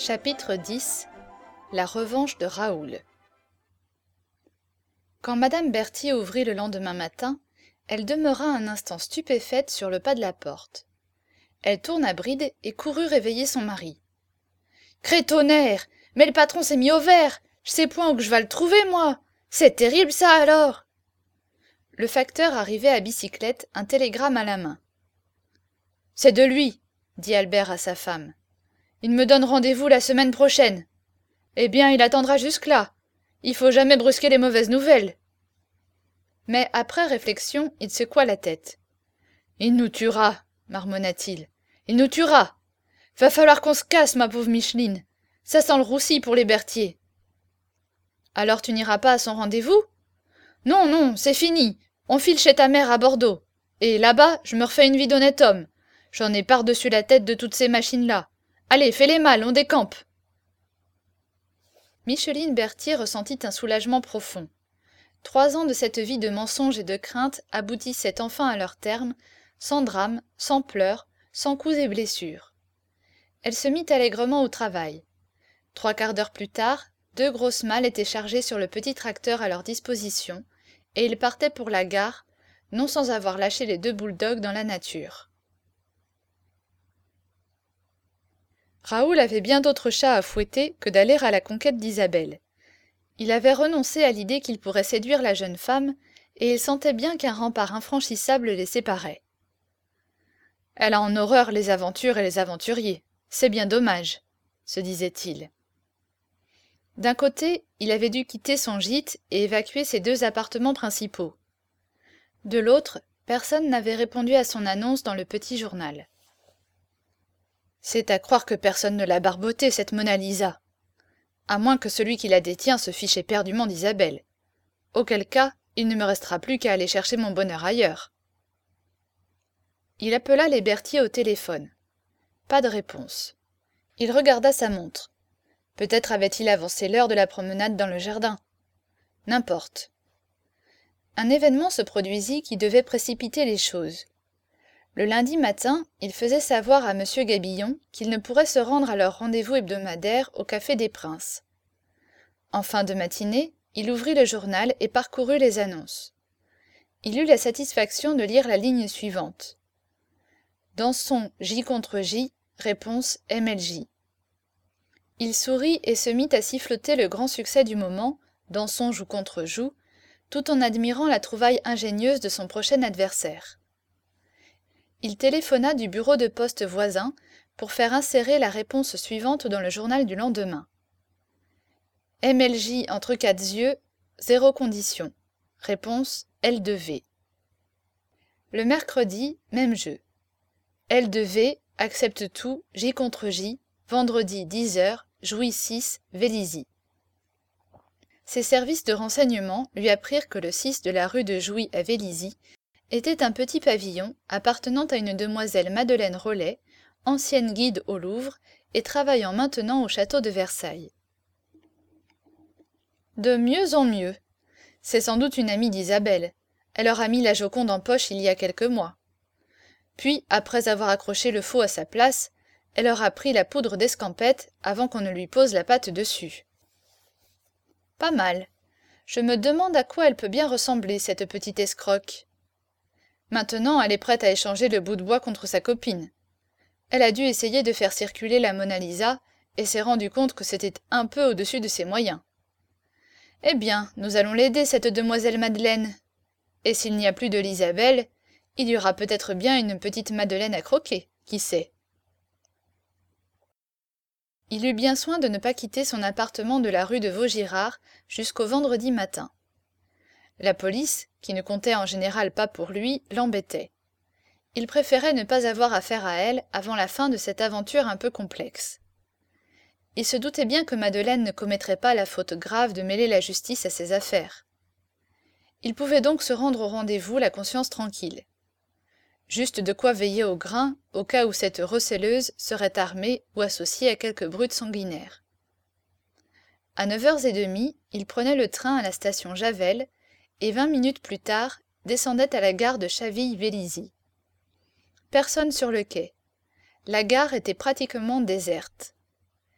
Chapitre 10 La revanche de Raoul. Quand Madame Berthier ouvrit le lendemain matin, elle demeura un instant stupéfaite sur le pas de la porte. Elle tourna bride et courut réveiller son mari. « Crétonnerre! Mais le patron s'est mis au vert! Je sais point où que je vas le trouver, moi! C'est terrible, ça, alors !» Le facteur arrivait à bicyclette, un télégramme à la main. « C'est de lui, » dit Albert à sa femme. « Il me donne rendez-vous la semaine prochaine. Eh bien, il attendra jusque-là. Il faut jamais brusquer les mauvaises nouvelles. » Mais après réflexion, il secoua la tête. « Il nous tuera, marmonna-t-il. Il nous tuera. Va falloir qu'on se casse, ma pauvre Micheline. Ça sent le roussi pour les Berthier. »« Alors tu n'iras pas à son rendez-vous ? » ?»« Non, non, c'est fini. On file chez ta mère à Bordeaux. Et là-bas, je me refais une vie d'honnête homme. J'en ai par-dessus la tête de toutes ces machines-là. Allez, fais les malles, on décampe. » Micheline Berthier ressentit un soulagement profond. 3 ans de cette vie de mensonges et de craintes aboutissaient enfin à leur terme, sans drame, sans pleurs, sans coups et blessures. Elle se mit allègrement au travail. 3/4 d'heure plus tard, 2 grosses malles étaient chargées sur le petit tracteur à leur disposition, et ils partaient pour la gare, non sans avoir lâché les 2 bulldogs dans la nature. Raoul avait bien d'autres chats à fouetter que d'aller à la conquête d'Isabelle. Il avait renoncé à l'idée qu'il pourrait séduire la jeune femme, et il sentait bien qu'un rempart infranchissable les séparait. « Elle a en horreur les aventures et les aventuriers. C'est bien dommage, » se disait-il. D'un côté, il avait dû quitter son gîte et évacuer ses 2 appartements principaux. De l'autre, personne n'avait répondu à son annonce dans le petit journal. C'est à croire que personne ne l'a barbotée, cette Mona Lisa. À moins que celui qui la détient se fiche éperdument d'Isabelle. Auquel cas, il ne me restera plus qu'à aller chercher mon bonheur ailleurs. Il appela les Berthier au téléphone. Pas de réponse. Il regarda sa montre. Peut-être avait-il avancé l'heure de la promenade dans le jardin. N'importe. Un événement se produisit qui devait précipiter les choses. Le lundi matin, il faisait savoir à M. Gabillon qu'il ne pourrait se rendre à leur rendez-vous hebdomadaire au Café des Princes. En fin de matinée, il ouvrit le journal et parcourut les annonces. Il eut la satisfaction de lire la ligne suivante. Dansons J contre J, réponse MLJ. Il sourit et se mit à siffloter le grand succès du moment, Dansons joue contre joue, tout en admirant la trouvaille ingénieuse de son prochain adversaire. Il téléphona du bureau de poste voisin pour faire insérer la réponse suivante dans le journal du lendemain. MLJ entre 4 yeux, 0 condition. Réponse L2V. Le mercredi, même jeu. L2V accepte tout, J contre J, vendredi 10h, Jouy 6, Vélizy. Ses services de renseignement lui apprirent que le 6 de la rue de Jouy à Vélizy était un petit pavillon appartenant à une demoiselle Madeleine Rollet, ancienne guide au Louvre et travaillant maintenant au château de Versailles. De mieux en mieux. C'est sans doute une amie d'Isabelle. Elle leur a mis la Joconde en poche il y a quelques mois. Puis, après avoir accroché le faux à sa place, elle leur a pris la poudre d'escampette avant qu'on ne lui pose la patte dessus. Pas mal. Je me demande à quoi elle peut bien ressembler, cette petite escroque. Maintenant, elle est prête à échanger le bout de bois contre sa copine. Elle a dû essayer de faire circuler la Mona Lisa et s'est rendu compte que c'était un peu au-dessus de ses moyens. Eh bien, nous allons l'aider, cette demoiselle Madeleine. Et s'il n'y a plus de l'Isabelle, il y aura peut-être bien une petite Madeleine à croquer, qui sait. Il eut bien soin de ne pas quitter son appartement de la rue de Vaugirard jusqu'au vendredi matin. La police, qui ne comptait en général pas pour lui, l'embêtait. Il préférait ne pas avoir affaire à elle avant la fin de cette aventure un peu complexe. Il se doutait bien que Madeleine ne commettrait pas la faute grave de mêler la justice à ses affaires. Il pouvait donc se rendre au rendez-vous la conscience tranquille. Juste de quoi veiller au grain au cas où cette receleuse serait armée ou associée à quelque brute sanguinaire. À 9h30, il prenait le train à la station Javel et 20 minutes plus tard descendait à la gare de Chaville-Vélizy. Personne sur le quai. La gare était pratiquement déserte.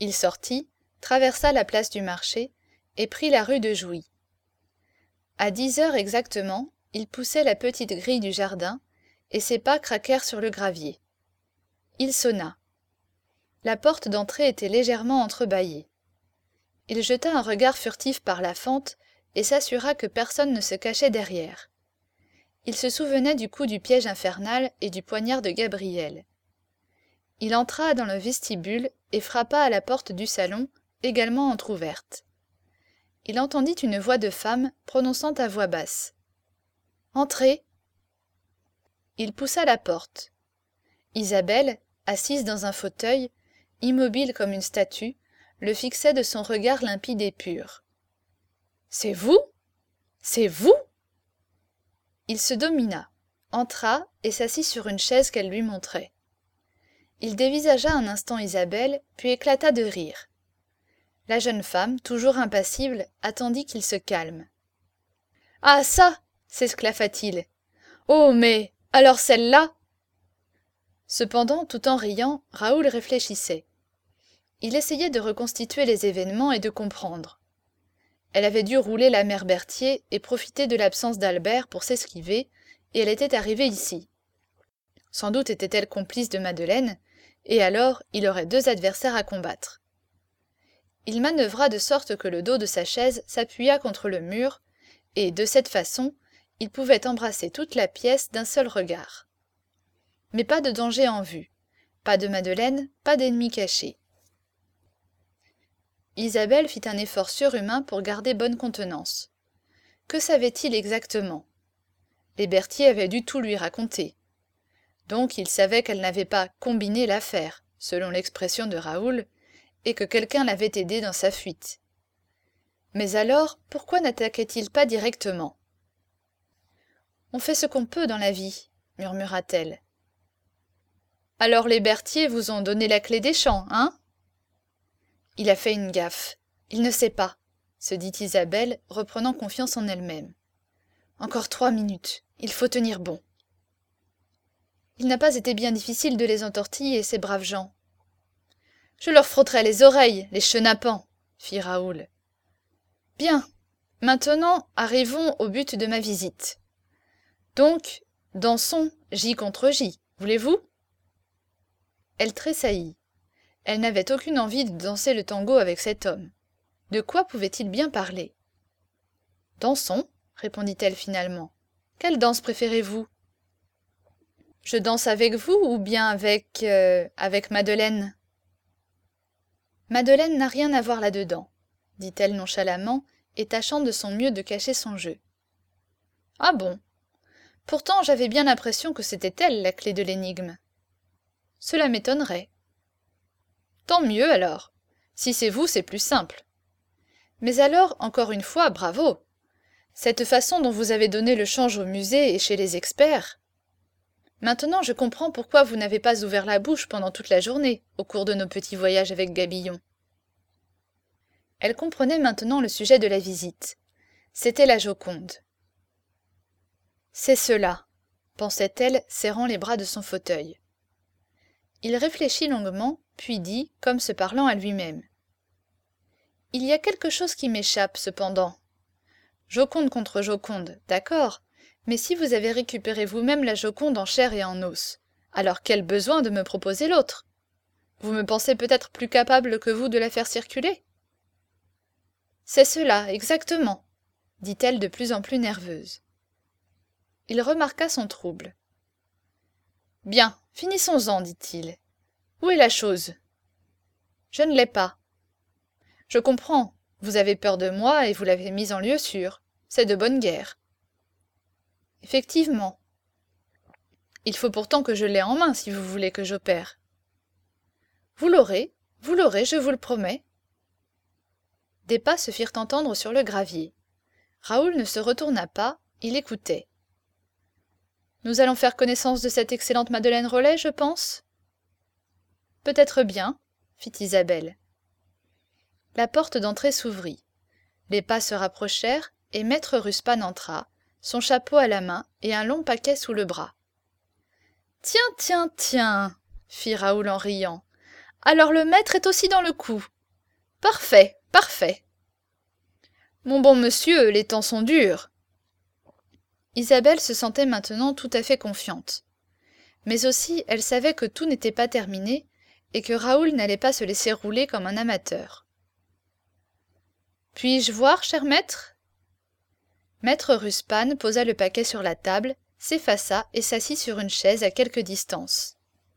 Il sortit, traversa la place du marché et prit la rue de Jouy. À 10 heures exactement, il poussait la petite grille du jardin et ses pas craquèrent sur le gravier. Il sonna. La porte d'entrée était légèrement entrebâillée. Il jeta un regard furtif par la fente et s'assura que personne ne se cachait derrière. Il se souvenait du coup du piège infernal et du poignard de Gabriel. Il entra dans le vestibule et frappa à la porte du salon, également entr'ouverte. Il entendit une voix de femme prononçant à voix basse. « Entrez !» Il poussa la porte. Isabelle, assise dans un fauteuil, immobile comme une statue, le fixait de son regard limpide et pur. « C'est vous ? C'est vous ?» Il se domina, entra et s'assit sur une chaise qu'elle lui montrait. Il dévisagea un instant Isabelle, puis éclata de rire. La jeune femme, toujours impassible, attendit qu'il se calme. « Ah ça !» s'esclaffa-t-il. « Oh mais, alors celle-là !» Cependant, tout en riant, Raoul réfléchissait. Il essayait de reconstituer les événements et de comprendre. Elle avait dû rouler la mère Berthier et profiter de l'absence d'Albert pour s'esquiver, et elle était arrivée ici. Sans doute était-elle complice de Madeleine, et alors il aurait deux adversaires à combattre. Il manœuvra de sorte que le dos de sa chaise s'appuya contre le mur, et de cette façon, il pouvait embrasser toute la pièce d'un seul regard. Mais pas de danger en vue, pas de Madeleine, pas d'ennemi caché. Isabelle fit un effort surhumain pour garder bonne contenance. Que savait-il exactement ? Les Berthier avaient dû tout lui raconter. Donc il savait qu'elle n'avait pas « combiné l'affaire », selon l'expression de Raoul, et que quelqu'un l'avait aidé dans sa fuite. Mais alors, pourquoi n'attaquait-il pas directement ? « On fait ce qu'on peut dans la vie », murmura-t-elle. « Alors les Berthier vous ont donné la clé des champs, hein ?» Il a fait une gaffe. Il ne sait pas, se dit Isabelle, reprenant confiance en elle-même. Encore 3 minutes. Il faut tenir bon. Il n'a pas été bien difficile de les entortiller, ces braves gens. Je leur frotterai les oreilles, les chenapans, fit Raoul. Bien. Maintenant, arrivons au but de ma visite. Donc, dansons J contre J, voulez-vous ? Elle tressaillit. Elle n'avait aucune envie de danser le tango avec cet homme. De quoi pouvait-il bien parler ? Dansons, répondit-elle finalement. Quelle danse préférez-vous ? Je danse avec vous ou bien avec Madeleine ? Madeleine n'a rien à voir là-dedans, dit-elle nonchalamment et tâchant de son mieux de cacher son jeu. Ah bon ? Pourtant j'avais bien l'impression que c'était elle la clé de l'énigme. Cela m'étonnerait. Tant mieux alors. Si c'est vous, c'est plus simple. Mais alors, encore une fois, bravo. Cette façon dont vous avez donné le change au musée et chez les experts. Maintenant, je comprends pourquoi vous n'avez pas ouvert la bouche pendant toute la journée, au cours de nos petits voyages avec Gabillon. Elle comprenait maintenant le sujet de la visite. C'était la Joconde. C'est cela, pensait-elle, serrant les bras de son fauteuil. Il réfléchit longuement, puis dit, comme se parlant à lui-même. « Il y a quelque chose qui m'échappe, cependant. Joconde contre Joconde, d'accord, mais si vous avez récupéré vous-même la Joconde en chair et en os, alors quel besoin de me proposer l'autre ? Vous me pensez peut-être plus capable que vous de la faire circuler ? » « C'est cela, exactement, » dit-elle de plus en plus nerveuse. Il remarqua son trouble. « Bien, finissons-en, dit-il. Où est la chose ? Je ne l'ai pas. Je comprends, vous avez peur de moi et vous l'avez mise en lieu sûr. C'est de bonne guerre. Effectivement. Il faut pourtant que je l'ai en main si vous voulez que j'opère. Vous l'aurez, je vous le promets. Des pas se firent entendre sur le gravier. Raoul ne se retourna pas, il écoutait. Nous allons faire connaissance de cette excellente Madeleine Rollet, je pense ? Peut-être bien, fit Isabelle. La porte d'entrée s'ouvrit. Les pas se rapprochèrent et maître Ruspan entra, son chapeau à la main et un long paquet sous le bras. « Tiens, tiens, tiens !» fit Raoul en riant. « Alors le maître est aussi dans le coup. Parfait, parfait. Mon bon monsieur, les temps sont durs. Isabelle se sentait maintenant tout à fait confiante. Mais aussi, elle savait que tout n'était pas terminé et que Raoul n'allait pas se laisser rouler comme un amateur. « Puis-je voir, cher maître ?» Maître Ruspan posa le paquet sur la table, s'effaça et s'assit sur une chaise à quelque distance.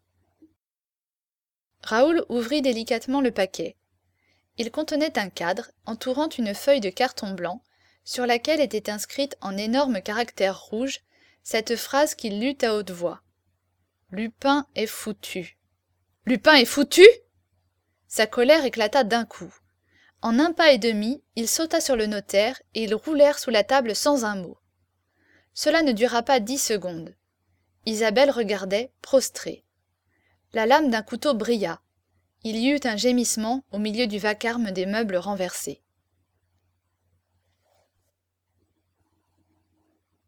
Raoul ouvrit délicatement le paquet. Il contenait un cadre entourant une feuille de carton blanc sur laquelle était inscrite en énormes caractères rouges cette phrase qu'il lut à haute voix. « Lupin est foutu. »« Lupin est foutu ?» Sa colère éclata d'un coup. En un pas et demi, il sauta sur le notaire et ils roulèrent sous la table sans un mot. Cela ne dura pas 10 secondes. Isabelle regardait, prostrée. La lame d'un couteau brilla. Il y eut un gémissement au milieu du vacarme des meubles renversés.